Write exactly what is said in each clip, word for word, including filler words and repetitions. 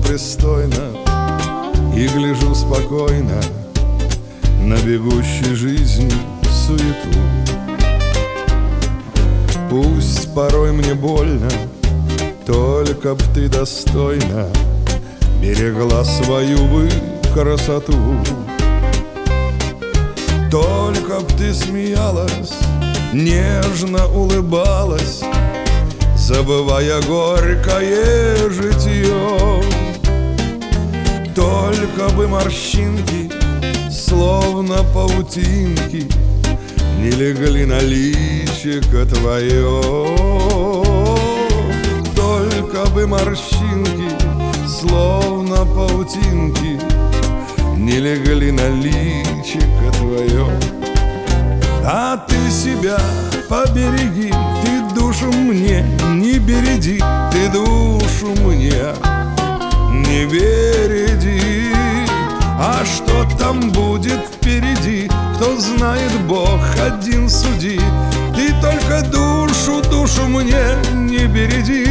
непристойно и гляжу спокойно на бегущей жизни суету. Пусть порой мне больно, только б ты достойно берегла свою бы красоту. Только б ты смеялась, нежно улыбалась, забывая горькое житье. Только бы морщинки, словно паутинки, не легли на личико твое. Только бы морщинки, словно паутинки, не легли на личико твое. А ты себя побереги, ты душу мне не береди, ты душу мне не береди. А что там будет впереди, кто знает, Бог один суди. Ты только душу, душу мне не береди.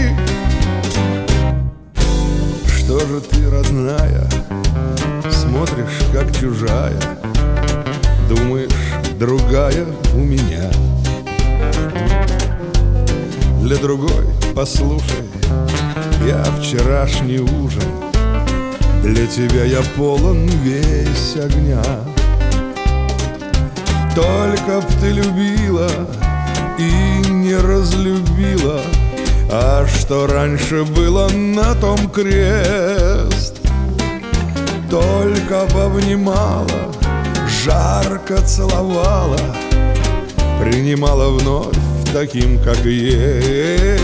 Что же ты, родная, смотришь, как чужая, думаешь, другая у меня? Для другой, послушай, я вчерашний ужин, для тебя я полон весь огня. Только б ты любила и не разлюбила, а что раньше было, на том крест. Только б обнимала, жарко целовала, принимала вновь таким, как есть.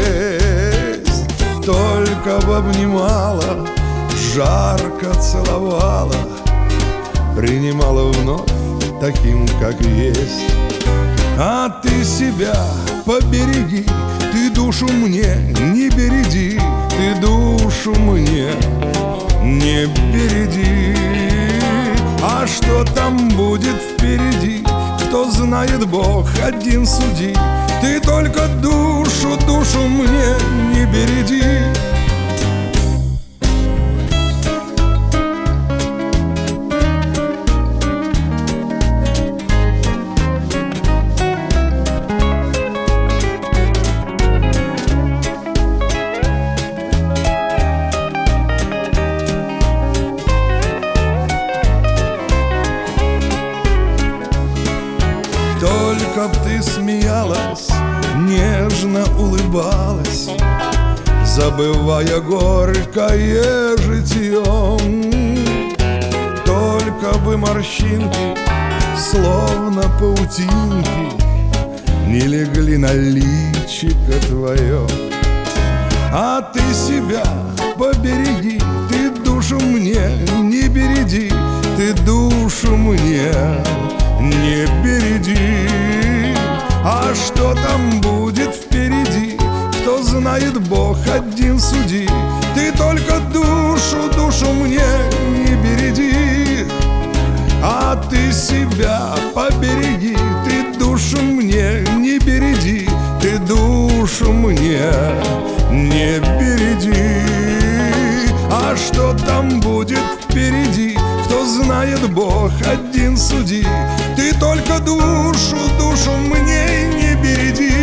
Только б обнимала, жарко целовала, принимала вновь таким, как есть. А ты себя побереги, ты душу мне не береди, ты душу мне не береди. А что там будет впереди, кто знает, Бог один суди. Ты только душу, душу мне не береди. Только б ты смеялась, нежно улыбалась, забывая горькое житье. Только бы морщинки, словно паутинки, не легли на личико твое. А ты себя побереги, ты душу мне не береди, ты душу мне не береди. А что там будет впереди, кто знает, Бог один суди. Ты только душу, душу мне не береди. А ты себя побереги, ты душу мне не береди, ты душу мне не береди. А что там будет впереди, кто знает, Бог один суди. Ты только душу, душу мне не береди.